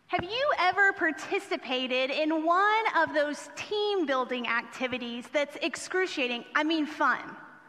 Have you ever participated in one of those team building activities that's excruciating? I mean fun.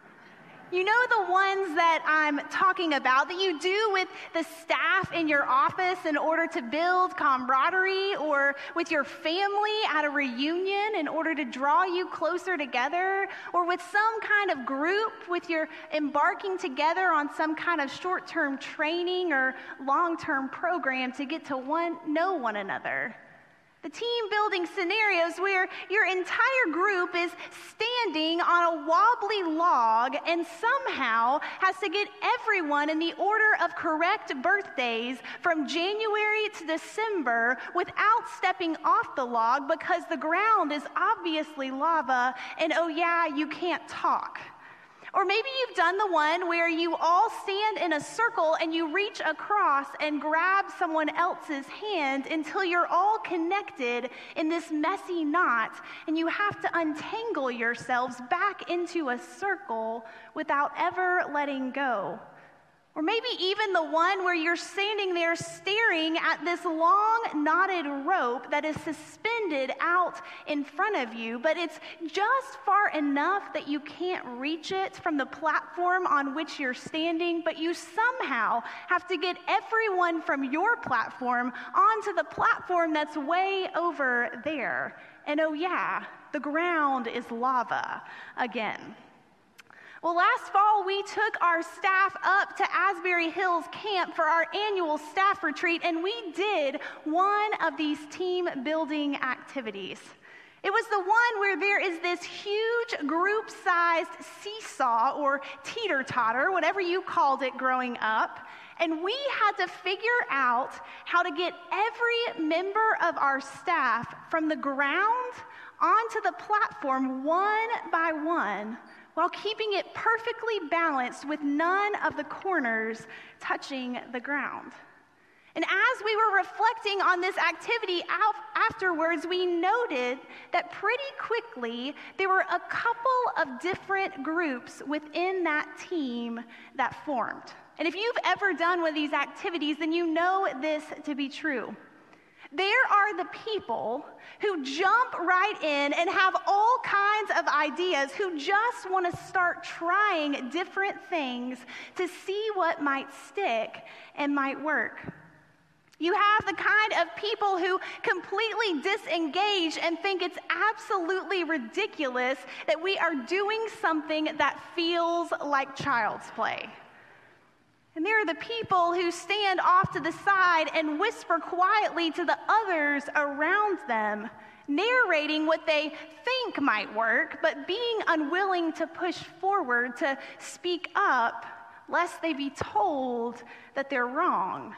You know the ones that I'm talking about that you do with the staff in your office in order to build camaraderie, or with your family at a reunion in order to draw you closer together, or with some kind of group with your embarking together on some kind of short-term training or long-term program to get to know one another. The team building scenarios where your entire group is standing on a wobbly log and somehow has to get everyone in the order of correct birthdays from January to December without stepping off the log because the ground is obviously lava and oh yeah, you can't talk. Or maybe you've done the one where you all stand in a circle and you reach across and grab someone else's hand until you're all connected in this messy knot, and you have to untangle yourselves back into a circle without ever letting go. Or maybe even the one where you're standing there staring at this long knotted rope that is suspended out in front of you, but it's just far enough that you can't reach it from the platform on which you're standing, but you somehow have to get everyone from your platform onto the platform that's way over there. And oh yeah, the ground is lava again. Well, last fall, we took our staff up to Asbury Hills Camp for our annual staff retreat, and we did one of these team-building activities. It was the one where there is this huge group-sized seesaw or teeter-totter, whatever you called it growing up, and we had to figure out how to get every member of our staff from the ground onto the platform one by one, while keeping it perfectly balanced with none of the corners touching the ground. And as we were reflecting on this activity afterwards, we noted that pretty quickly there were a couple of different groups within that team that formed. And if you've ever done one of these activities, then you know this to be true. There are the people who jump right in and have all kinds of ideas, who just want to start trying different things to see what might stick and might work. You have the kind of people who completely disengage and think it's absolutely ridiculous that we are doing something that feels like child's play. And there are the people who stand off to the side and whisper quietly to the others around them, narrating what they think might work, but being unwilling to push forward to speak up, lest they be told that they're wrong.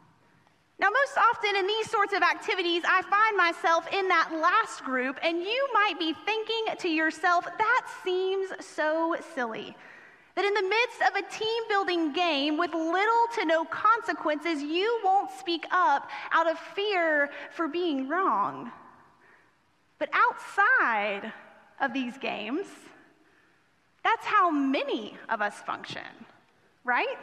Now, most often in these sorts of activities, I find myself in that last group, and you might be thinking to yourself, that seems so silly. That in the midst of a team-building game with little to no consequences, you won't speak up out of fear for being wrong. But outside of these games, that's how many of us function, right?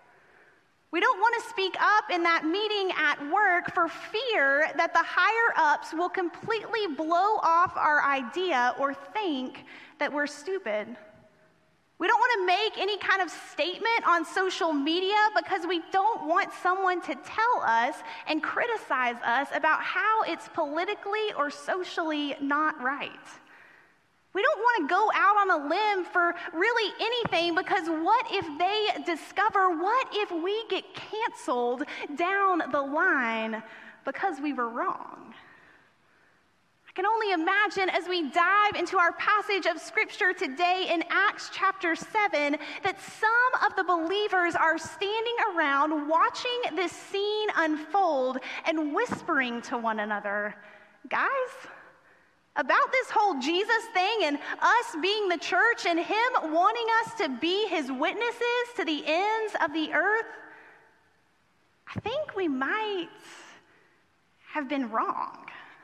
We don't want to speak up in that meeting at work for fear that the higher-ups will completely blow off our idea or think that we're stupid. We don't want to make any kind of statement on social media because we don't want someone to tell us and criticize us about how it's politically or socially not right. We don't want to go out on a limb for really anything because what if they discover, what if we get canceled down the line because we were wrong? I can only imagine as we dive into our passage of Scripture today in Acts chapter 7 that some of the believers are standing around watching this scene unfold and whispering to one another, guys, about this whole Jesus thing and us being the church and him wanting us to be his witnesses to the ends of the earth, I think we might have been wrong.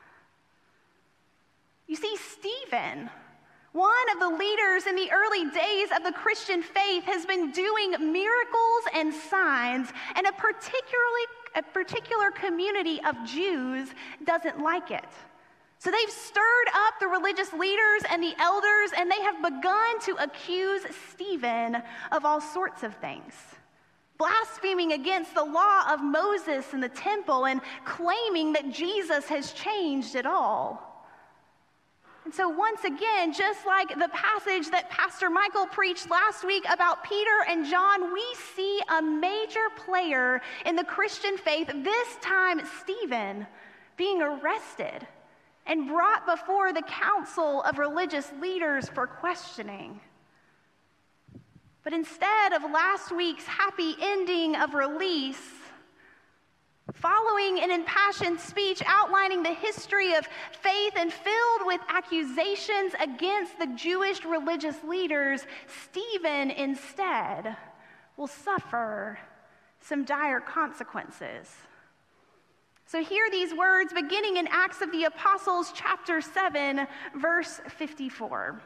You see, Stephen, one of the leaders in the early days of the Christian faith, has been doing miracles and signs, and a a particular community of Jews doesn't like it. So they've stirred up the religious leaders and the elders, and they have begun to accuse Stephen of all sorts of things. Blaspheming against the law of Moses and the temple, and claiming that Jesus has changed it all. And so once again, just like the passage that Pastor Michael preached last week about Peter and John, we see a major player in the Christian faith, this time Stephen, being arrested and brought before the council of religious leaders for questioning. But instead of last week's happy ending of release, following an impassioned speech outlining the history of faith and filled with accusations against the Jewish religious leaders, Stephen instead will suffer some dire consequences. So hear these words beginning in Acts of the Apostles, chapter 7, verse 54.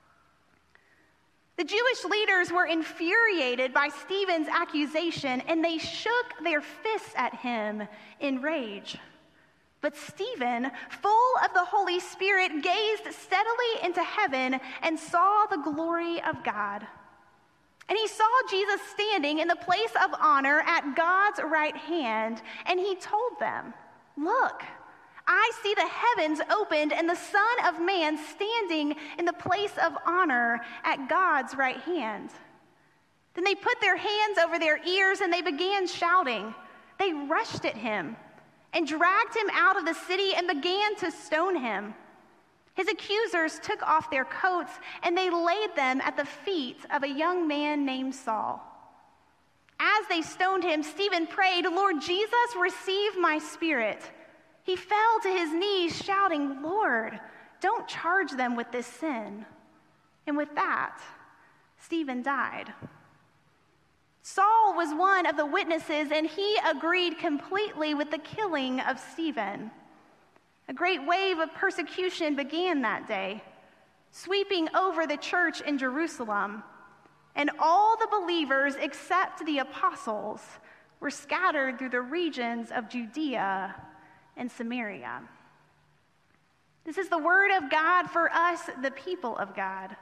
The Jewish leaders were infuriated by Stephen's accusation, and they shook their fists at him in rage. But Stephen, full of the Holy Spirit, gazed steadily into heaven and saw the glory of God. And he saw Jesus standing in the place of honor at God's right hand, and he told them, "Look, I see the heavens opened and the Son of Man standing in the place of honor at God's right hand." Then they put their hands over their ears and they began shouting. They rushed at him and dragged him out of the city and began to stone him. His accusers took off their coats and they laid them at the feet of a young man named Saul. As they stoned him, Stephen prayed, "Lord Jesus, receive my spirit." He fell to his knees, shouting, "Lord, don't charge them with this sin." And with that, Stephen died. Saul was one of the witnesses, and he agreed completely with the killing of Stephen. A great wave of persecution began that day, sweeping over the church in Jerusalem, and all the believers except the apostles were scattered through the regions of Judea and Samaria. This is the word of God for us, the people of God.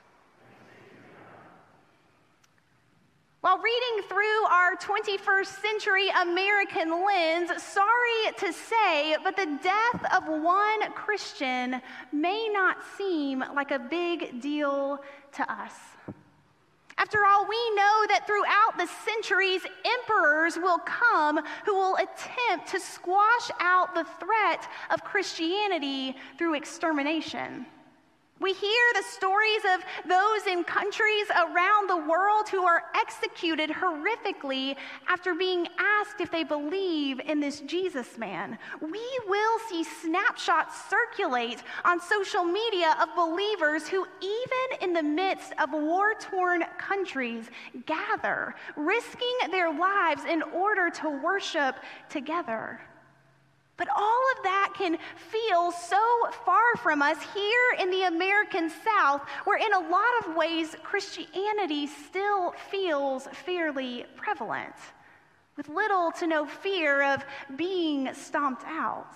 While reading through our 21st century American lens, sorry to say, but the death of one Christian may not seem like a big deal to us. After all, we know that throughout the centuries, emperors will come who will attempt to squash out the threat of Christianity through extermination. We hear the stories of those in countries around the world who are executed horrifically after being asked if they believe in this Jesus man. We will see snapshots circulate on social media of believers who, even in the midst of war-torn countries, gather, risking their lives in order to worship together. But all of that can feel so far from us here in the American South, where in a lot of ways Christianity still feels fairly prevalent, with little to no fear of being stomped out.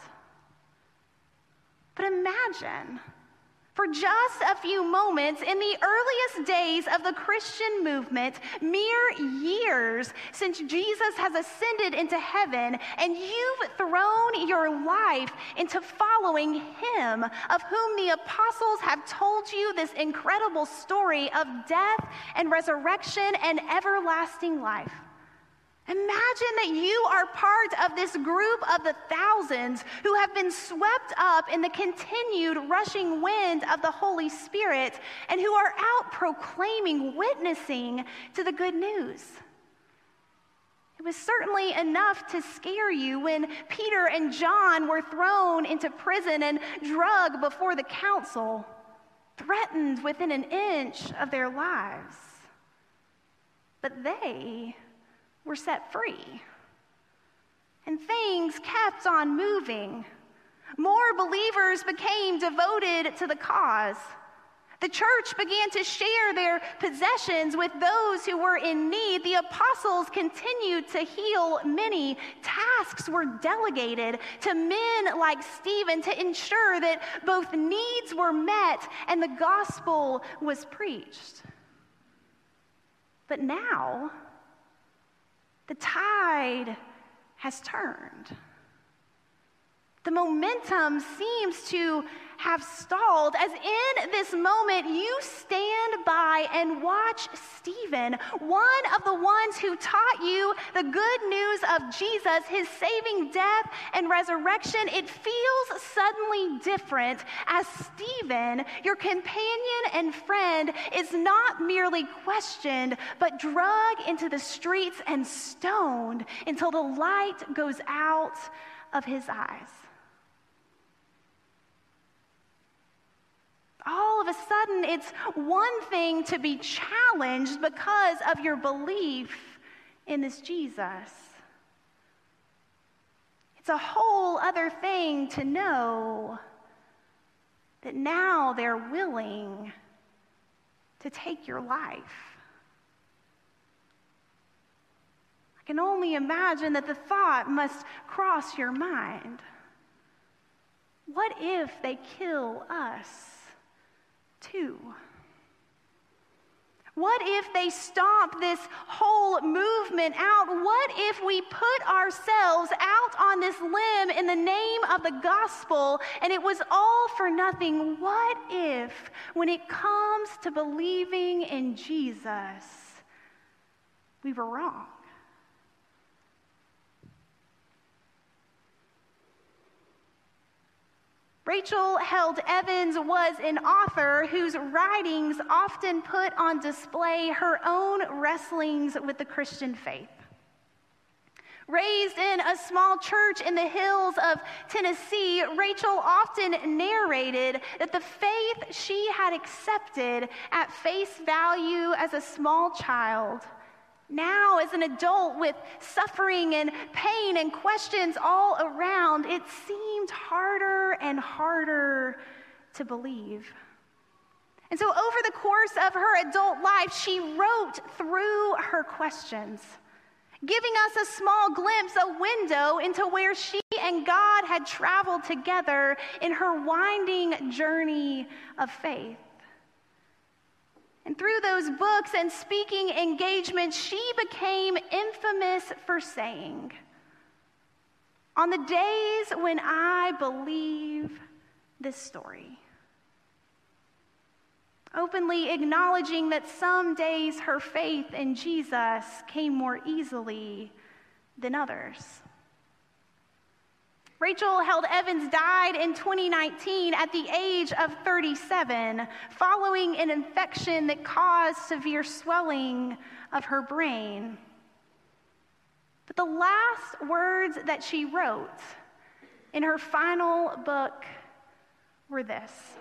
But imagine, for just a few moments, in the earliest days of the Christian movement, mere years since Jesus has ascended into heaven, and you've thrown your life into following him, of whom the apostles have told you this incredible story of death and resurrection and everlasting life. Imagine that you are part of this group of the thousands who have been swept up in the continued rushing wind of the Holy Spirit and who are out proclaiming, witnessing to the good news. It was certainly enough to scare you when Peter and John were thrown into prison and dragged before the council, threatened within an inch of their lives. But they were set free. And things kept on moving. More believers became devoted to the cause. The church began to share their possessions with those who were in need. The apostles continued to heal many. Tasks were delegated to men like Stephen to ensure that both needs were met and the gospel was preached. But now, the tide has turned. The momentum seems to have stalled, as in this moment you stand by and watch Stephen, one of the ones who taught you the good news of Jesus, his saving death and resurrection. It feels suddenly different as Stephen, your companion and friend, is not merely questioned, but dragged into the streets and stoned until the light goes out of his eyes. All of a sudden, it's one thing to be challenged because of your belief in this Jesus. It's a whole other thing to know that now they're willing to take your life. I can only imagine that the thought must cross your mind. What if they kill us too? What if they stomp this whole movement out? What if we put ourselves out on this limb in the name of the gospel and it was all for nothing? What if, when it comes to believing in Jesus, we were wrong? Rachel Held Evans was an author whose writings often put on display her own wrestlings with the Christian faith. Raised in a small church in the hills of Tennessee, Rachel often narrated that the faith she had accepted at face value as a small child, now as an adult with suffering and pain and questions all around, it seemed harder and harder to believe. And so over the course of her adult life, she wrote through her questions, giving us a small glimpse, a window into where she and God had traveled together in her winding journey of faith. And through those books and speaking engagements, she became infamous for saying, "On the days when I believe this story," openly acknowledging that some days her faith in Jesus came more easily than others. Rachel Held Evans died in 2019 at the age of 37, following an infection that caused severe swelling of her brain. But the last words that she wrote in her final book were this: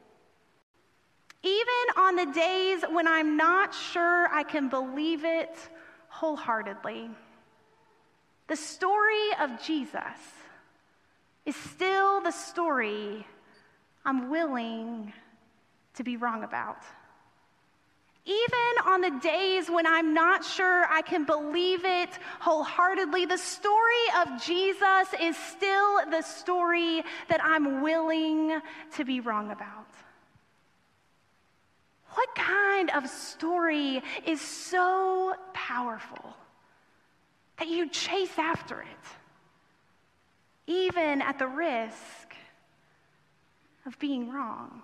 "Even on the days when I'm not sure I can believe it wholeheartedly, the story of Jesus is still the story I'm willing to be wrong about. Even on the days when I'm not sure I can believe it wholeheartedly, the story of Jesus is still the story that I'm willing to be wrong about." What kind of story is so powerful that you chase after it, even at the risk of being wrong?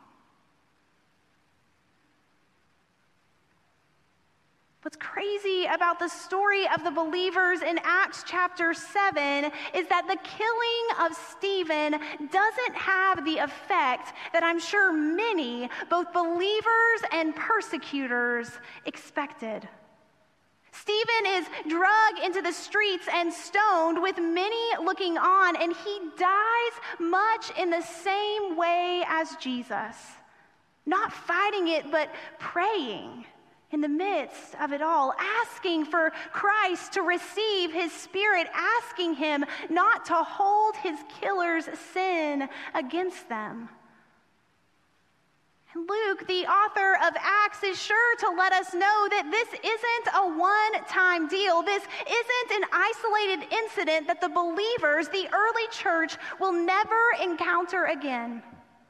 What's crazy about the story of the believers in Acts chapter 7 is that the killing of Stephen doesn't have the effect that I'm sure many, both believers and persecutors, expected. Stephen is dragged into the streets and stoned with many looking on, and he dies much in the same way as Jesus. Not fighting it, but praying in the midst of it all, asking for Christ to receive his Spirit, asking him not to hold his killer's sin against them. And Luke, the author of Acts, is sure to let us know that this isn't a one-time deal. This isn't an isolated incident that the believers, the early church, will never encounter again.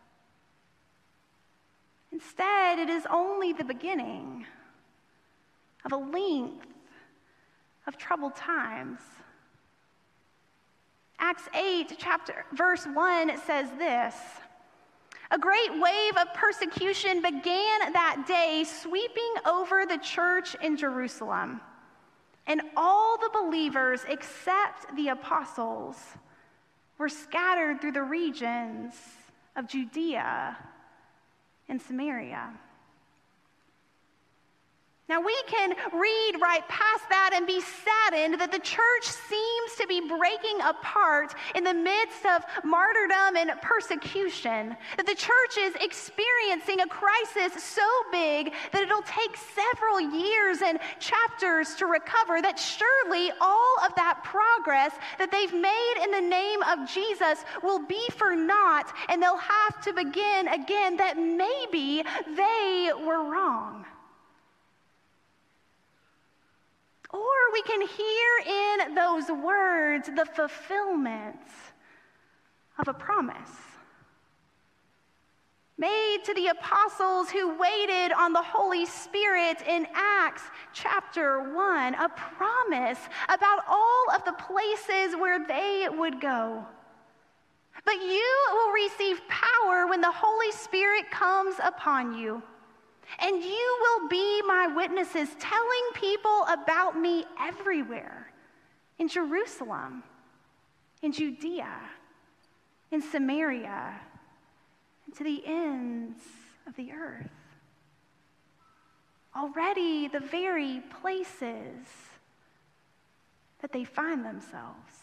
Instead, it is only the beginning of a length of troubled times. Acts 8, verse 1 says this: "A great wave of persecution began that day, sweeping over the church in Jerusalem. And all the believers, except the apostles, were scattered through the regions of Judea and Samaria." Now, we can read right past that and be saddened that the church seems to be breaking apart in the midst of martyrdom and persecution, that the church is experiencing a crisis so big that it'll take several years and chapters to recover, that surely all of that progress that they've made in the name of Jesus will be for naught, and they'll have to begin again, that maybe they were wrong. Or we can hear in those words the fulfillment of a promise made to the apostles who waited on the Holy Spirit in Acts chapter 1, a promise about all of the places where they would go. "But you will receive power when the Holy Spirit comes upon you. And you will be my witnesses, telling people about me everywhere, in Jerusalem, in Judea, in Samaria, and to the ends of the earth." Already the very places that they find themselves.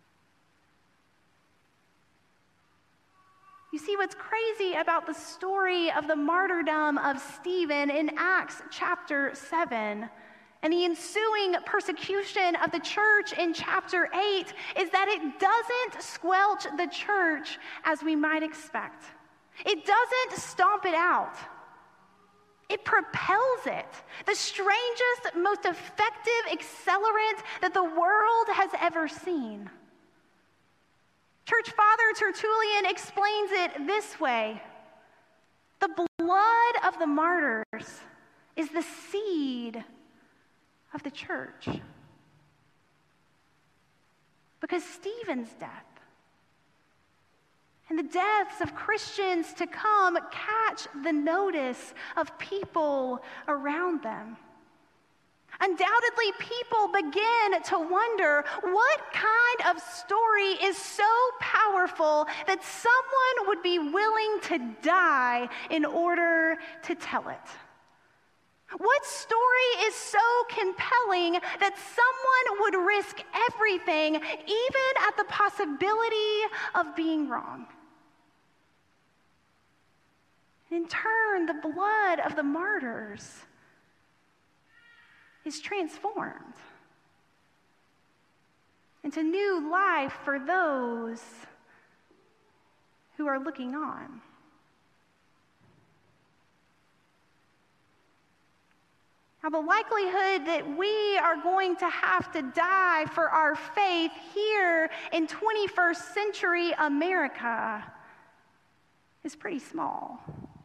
You see, what's crazy about the story of the martyrdom of Stephen in Acts chapter 7 and the ensuing persecution of the church in chapter 8 is that it doesn't squelch the church as we might expect. It doesn't stomp it out. It propels it. The strangest, most effective accelerant that the world has ever seen. Church Father Tertullian explains it this way: the blood of the martyrs is the seed of the church. Because Stephen's death and the deaths of Christians to come catch the notice of people around them. Undoubtedly, people begin to wonder, what kind of story is so powerful that someone would be willing to die in order to tell it? What story is so compelling that someone would risk everything, even at the possibility of being wrong? And in turn, the blood of the martyrs is transformed into new life for those who are looking on. Now, the likelihood that we are going to have to die for our faith here in 21st century America is pretty small.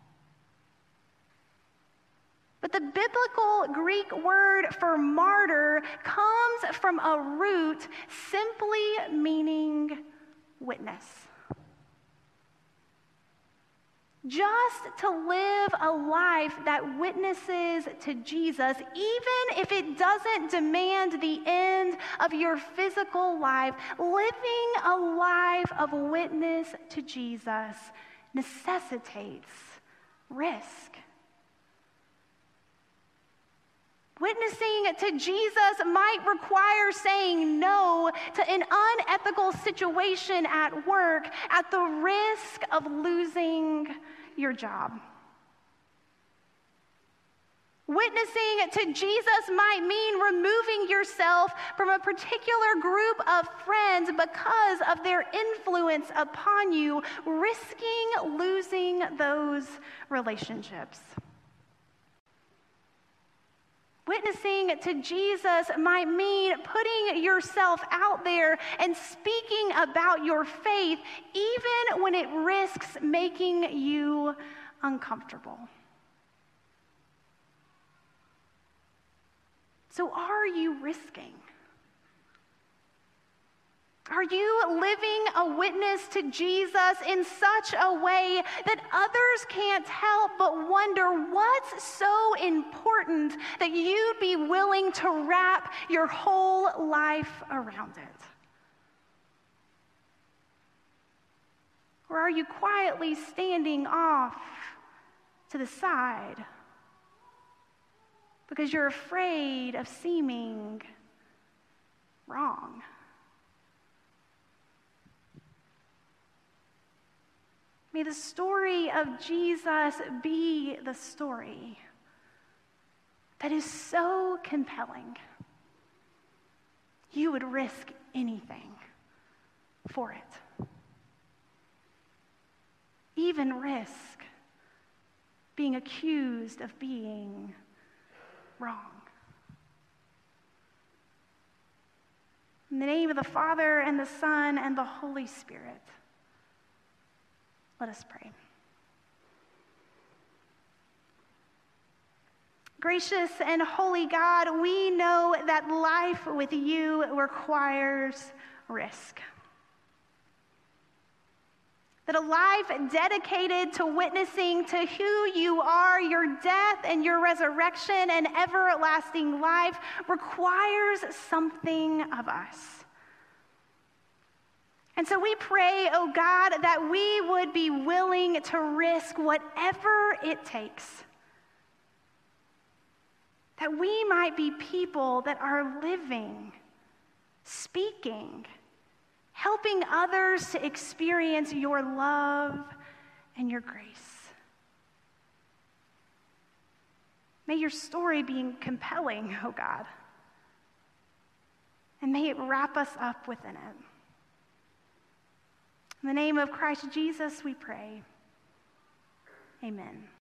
But the biblical Greek word for martyr comes from a root simply meaning witness. Just to live a life that witnesses to Jesus, even if it doesn't demand the end of your physical life, living a life of witness to Jesus necessitates risk. Witnessing to Jesus might require saying no to an unethical situation at work at the risk of losing your job. Witnessing to Jesus might mean removing yourself from a particular group of friends because of their influence upon you, risking losing those relationships. Witnessing to Jesus might mean putting yourself out there and speaking about your faith, even when it risks making you uncomfortable. So are you risking? Are you living a witness to Jesus in such a way that others can't help but wonder what's so important that you'd be willing to wrap your whole life around it? Or are you quietly standing off to the side because you're afraid of seeming wrong? May the story of Jesus be the story that is so compelling, you would risk anything for it. Even risk being accused of being wrong. In the name of the Father, and the Son, and the Holy Spirit, let us pray. Gracious and holy God, we know that life with you requires risk. That a life dedicated to witnessing to who you are, your death and your resurrection and everlasting life, requires something of us. And so we pray, oh God, that we would be willing to risk whatever it takes. That we might be people that are living, speaking, helping others to experience your love and your grace. May your story be compelling, oh God, and may it wrap us up within it. In the name of Christ Jesus, we pray. Amen.